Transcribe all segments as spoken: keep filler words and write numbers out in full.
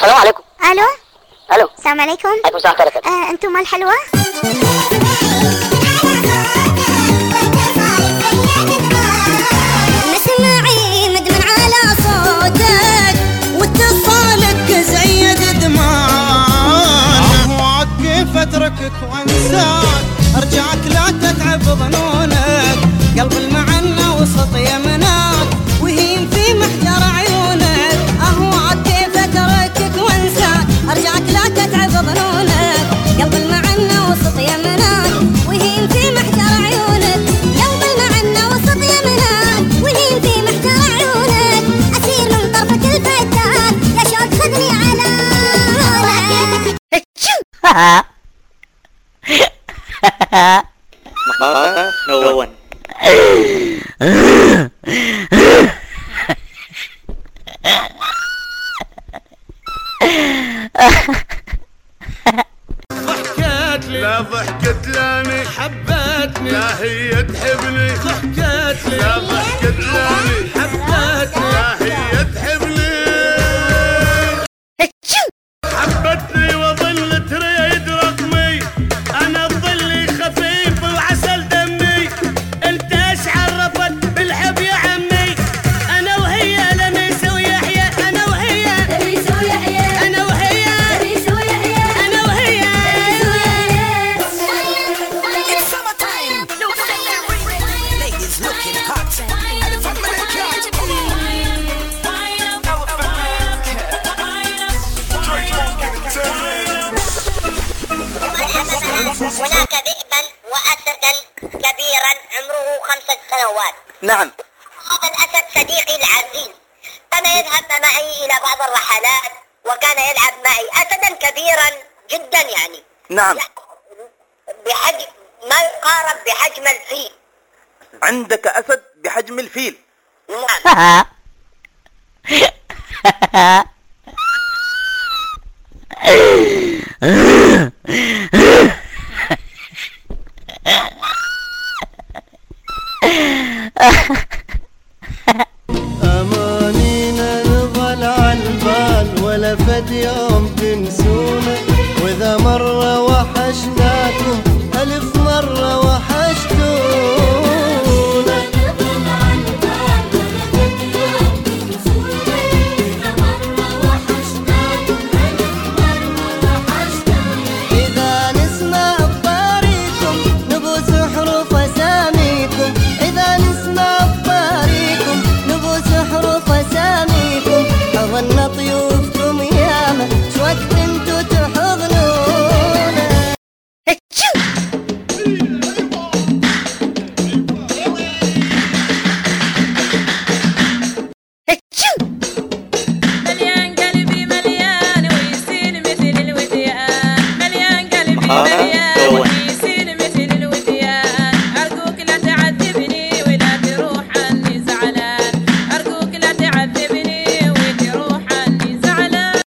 السلام عليكم. الو الو السلام عليكم. عليكم السلام ورحمة الله. آه، انتم الحلوة؟ مسمعي مدمن على صوتك واتصالك زي دمان. اهواك كيف اتركك وانساك، ارجعك لا تتعب ظنونك. قلب المعنى وسط يمناك وهيم في محجر عيونك. اهواك كيف اتركك وانساك، ارجعك لا تتعب ظنونك. قلب المعنى وسط يمناك وهيم في محجر عيونك. قلب المعنى وسط يمناك وهيم في محجر عيونك. اسير من طرفك الفتاك يا شوق خذني على No one. ضحكت لي لا ضحكت لاني حبتني، لا هي تحبني. ضحكت لي لا ضحكت لاني حبتني، لا هي تحبني. حبتني وظل تريد رقمي، انا ظلي خفيف وعسل دمي. انت ايش عرفت بالحب يا عمي؟ انا وهي لميس ويحيى، انا وهي لميس ويحيى، انا وهي لميس ويحيى، انا وهي. هناك ذئبا وأسدا كبيرا عمره خمسة سنوات. نعم. هذا الأسد صديقي العزيز، كان يذهب معي إلى بعض الرحلات وكان يلعب معي. أسدا كبيرا جدا يعني. نعم. بحجم ما يقارب بحجم الفيل. عندك أسد بحجم الفيل؟ نعم. امانينا نظل عالبال ولا فد يوم تنسونا. واذا مرة وحشناكم الف مرة وحشتونا. إذا نسمع بطاريكم نبوس حروف أساميكم. إذا نسمع بطاريكم نبوس حروف أساميكم. أظن طيوفكم ياما شو وقت انتو تحضنونا. مليان قلبي مليان ويصير مثل الوديان. مليان قلبي مليان ويصير مثل الوديان. أرجوك لا تعذبني ولا تروح عني زعلان. أرجوك لا تعذبني وتروح عني زعلان.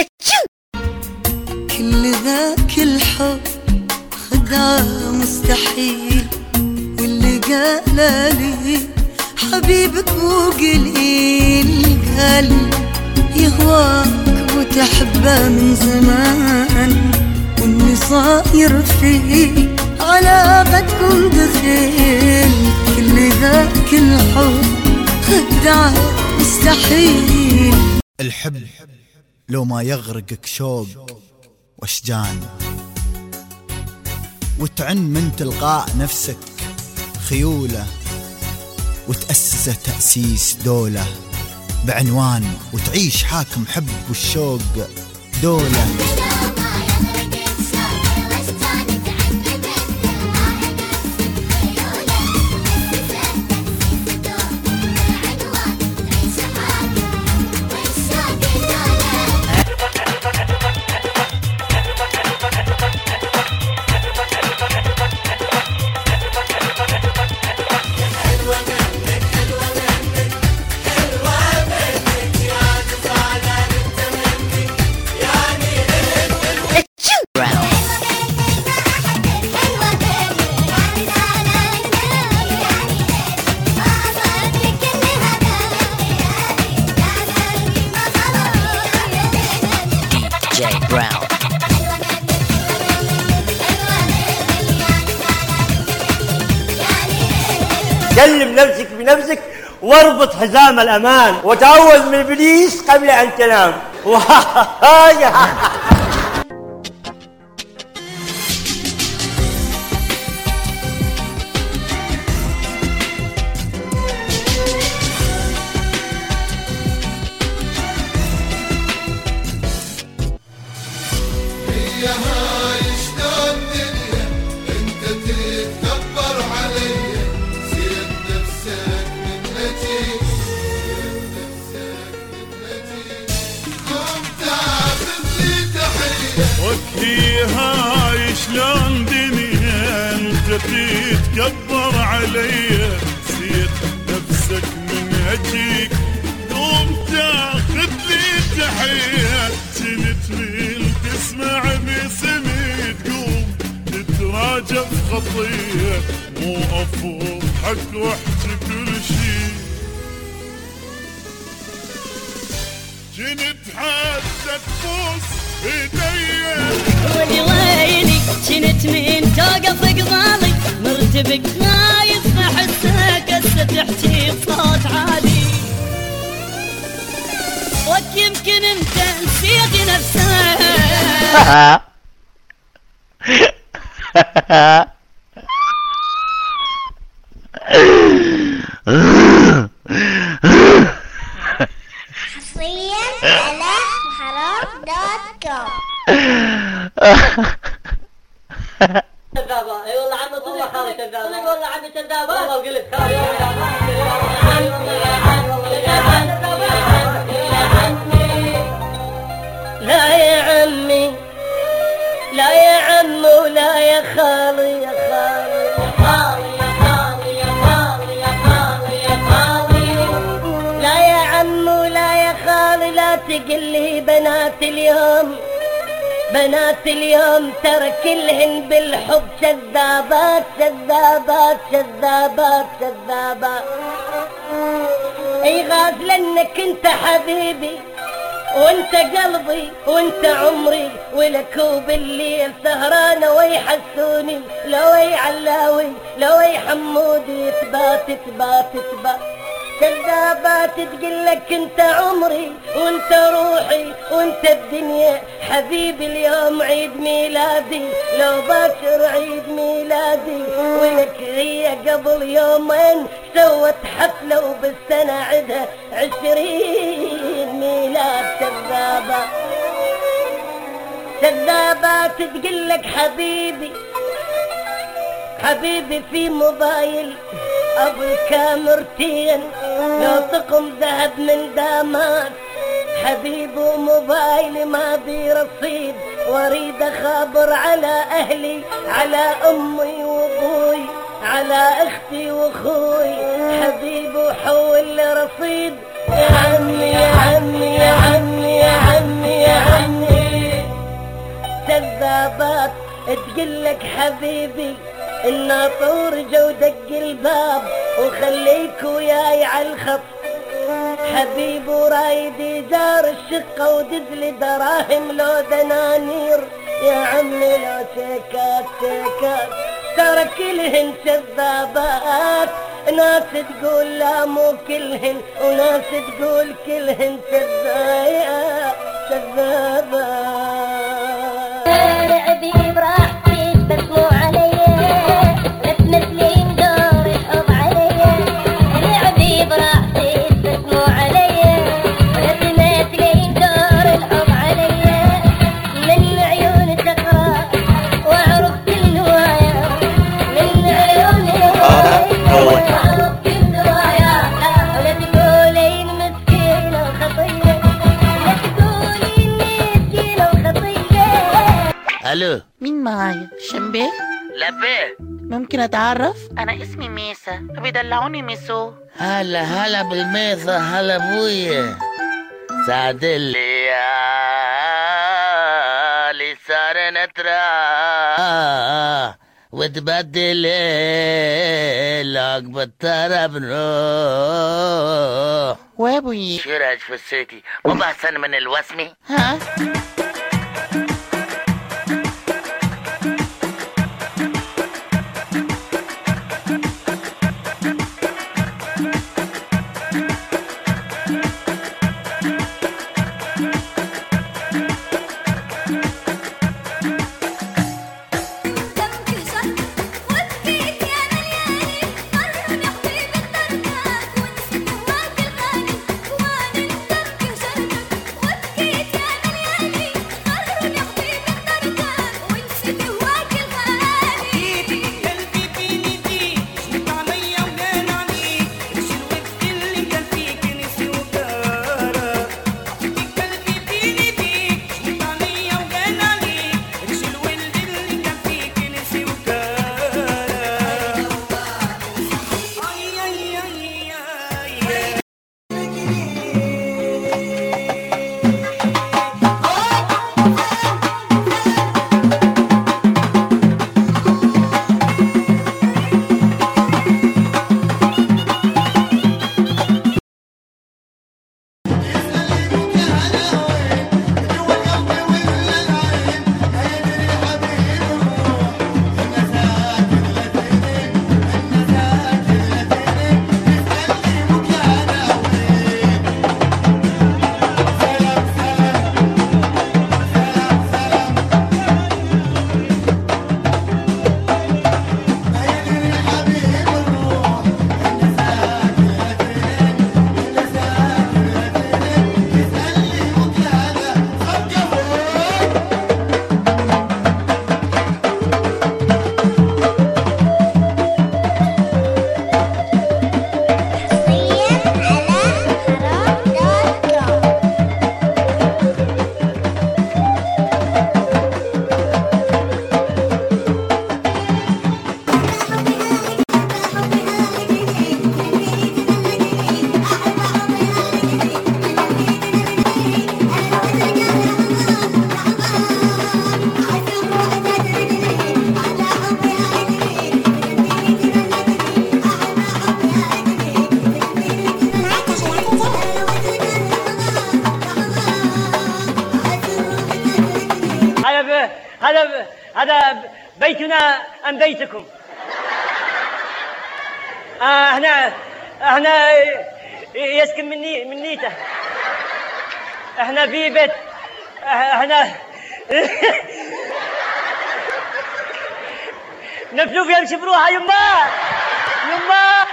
كل ذاك الحب خدعة مستحيل. واللي قالالي حبيبك مو قليل. قال يهواك وتحبه من زمان. واللي صاير فيه علاقتكم دخيل. كل ذاك الحب خدعة مستحيل. الحب لو ما يغرقك شوق واشجان، وتعن من تلقاء نفسك خيولة، وتأسس تأسيس دولة بعنوان، وتعيش حاكم حب والشوق دولة. حلوة منك يا جي براون. كلم نفسك بنفسك واربط حزام الأمان وتعوذ من إبليس قبل أن تنام. وكي هاي شلون دنيا انت تتكبر علي، نسيت نفسك من اجيك قوم تاخذ لي تحيه، كنت من تسمع بسمي تقوم تتراجع خطيه، مو افوض حق واحكي كل شي، كنت حتى تفوز ايديا. ويلي ويلي كنت من توقف قبالي، مرتبك ما يسمح الساكة تحكي بصوت عالي، ويمكن انت نسيت نفسك. حصريا على حرام دوت كوم. كذابة، اي والله عمي طلع خالي كذابة، طلع والله عمي كذابة، والله وقلت خالي. لا يا عمي لا يا عمي ولا يا خالي يا خالي يا خالي يا خالي يا خالي يا خالي يا خالي، لا يا عمي ولا يا خالي، لا تقلي بنات اليوم، بنات اليوم ترى كلهن بالحب كذابات كذابات كذابات كذابات. اي غازلنك انت حبيبي وانت قلبي وانت عمري، ولك وبالليل سهرانه ويحسوني، لو اي علاوي لو اي حمودي تبات تبات تبات كذابات، تقلك انت عمري وانت روحي وانت الدنيا حبيبي. اليوم عيد ميلادي لو باكر عيد ميلادي، ولك هي قبل يومين سوت حفلة وبالسنة عدها عشرين ميلاد. كذابة كذابات تقلك حبيبي حبيبي في موبايل ابو الكاميرتين، لو طقم ذهب من دامات حبيبي، وموبايلي ما بي رصيد، واريد اخابر على اهلي على امي وابوي على اختي واخوي حبيبي، وحول لي رصيد يا عمي يا عمي يا عمي يا عمي يا عمي. كذابات تقلك حبيبي الناطور جو دق الباب، وخليك وياي عالخط حبيب، ورايد يجار الشقة ودزلي دراهم لو دنانير، يا عمي لو شيكات شيكات. ترى كلهن كذابات، ناس تقول لا مو كلهن وناس تقول كلهن كذابات كذابات. لعبي براحتي بس مو علي، لا تمثلين دور الحب علي، لعبي براحتي بس مو علي، لا تمثلين دور الحب علي، من عيون تقرا واعرف كل نوايا، من عيون واعرف كل نوايا، ولا تقولين مسكينة وخطية، لا تقولين مسكينة وخطية. الو، مين معايا؟ شمبي؟ لبيه. ممكن اتعرف؟ انا اسمي ميسا، بيدلعوني ميسو. هلا هلا بالميسا، هلا ابويا. سعد الليالي صار نترى وتبدل عقب الطرب نروح. وابوي شو رايك في السيتي؟ مو احسن من الوسمي؟ ها؟ هذا هذا بيتنا أم بيتكم؟ آه هنا هنا يسكن مني من نيته. احنا في بيت احنا نفلوف يمشي بروحه. يما يما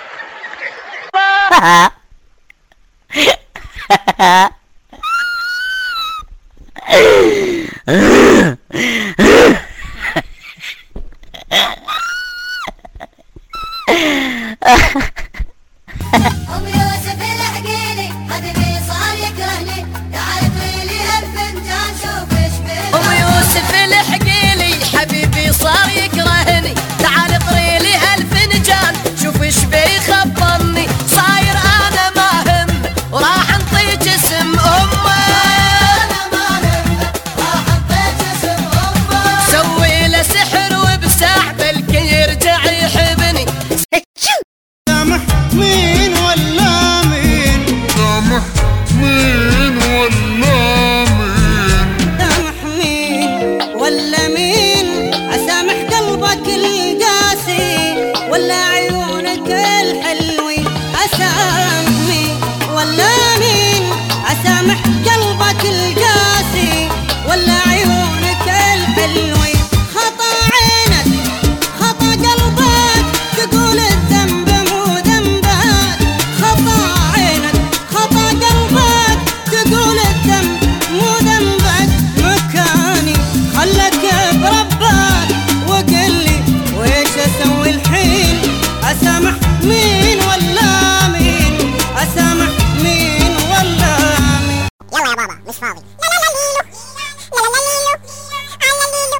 أم يوسف الحقيلي حبيبي صار يكرهني تعال طويلي هالفنجان شوف ايش بيه. أم يوسف الحقيلي حبيبي صار يكرهني تعال طريلي هالفنجان شوف ايش بيخبرني صاير انا ما هم وراح انطي جسم امه. أنا ما همه راح أنطي جسم أمه. سوي له سحر وبساع بلكي يرجع يحبني. سامح مين ولا مين؟ سامح مين ولا مين؟ سامح مين ولا مين؟ أسامح قلبك القاسي ولا عيونك الحلوين؟ أسامح مين ولا مين؟ أسامح قلبك القاسي ولا عيونك الحلوين؟ خطأ عينك خطأ قلبك تقول الذنب مو ذنبك. خطأ عينك خطأ قلبك تقول الذنب مو ذنبك. مكاني خلك بربك وقل لي ويش اسوي الحين؟ اسامح مين ولا مين؟ اسامح مين ولا مين؟ يلا يا بابا مش فاضي. لا لا لا ليلو لا لا لا ليلو على ليلو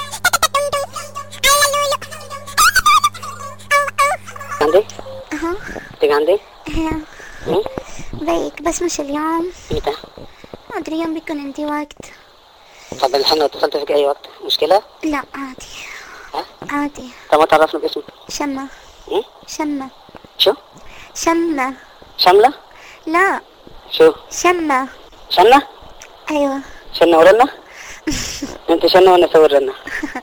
على ليلو. عندي؟ اها تيجي عندي؟ اها بيك بس مش اليوم. متى؟ ما ادري يوم بيكون عندي وقت. طب الحين لو اتصلت فيك اي وقت مشكلة؟ لا عادي. ها؟ عادي. طب ما تعرفنا باسمك؟ شمة. ايه؟ شمة. شو؟ شمة. شملة؟ لا شو؟ شمة. شنة؟ ايوه. شنة ورنة؟ انت شنة وانا اسوي الرنة.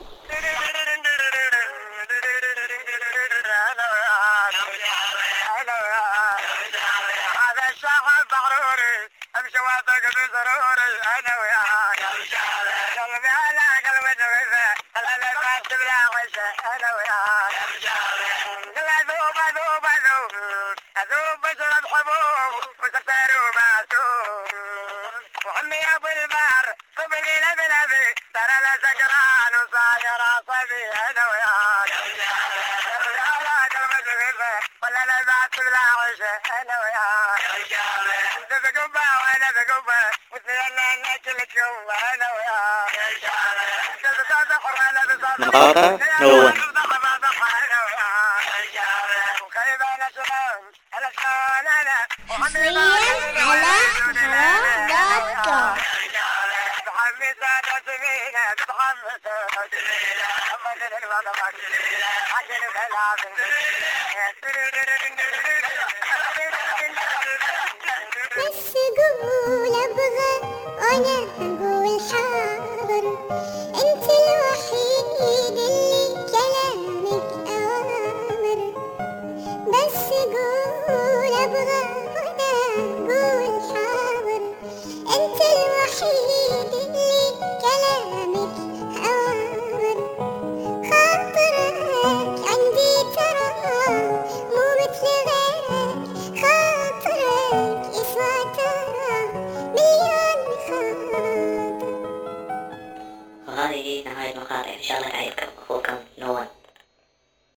هذا الشعب ضروري امشي واثق بسروري انا وياك. قلبي على قلبي نغزه القلب ما تبلع وشه انا وياك. قل اذوب اذوب اذوب اذوب بشرب حبوب وسكر ومعسوب وعمي ابو البحر صب لي لبي لبي ترى لا سكران وصاير عصبي انا وياك. قلبي على قلبي نغزه ولا لا ما تبلع وشه انا وياك. انت بقبه وانا بقبه وثنينا ناكل الجوه انا وياك. انت بصبح وانا بصبح نهارا نون. وكيف انا شلون انا شلون انا حصرياً على حرام دوت كوم. متحمسة تسمينة متحمسة تسمينة أمك الوضع عشان الكلام بس قول ابغى وانا اقول حاضر. انت الوحيد اللي كلامك اوامر. بس قول ابغى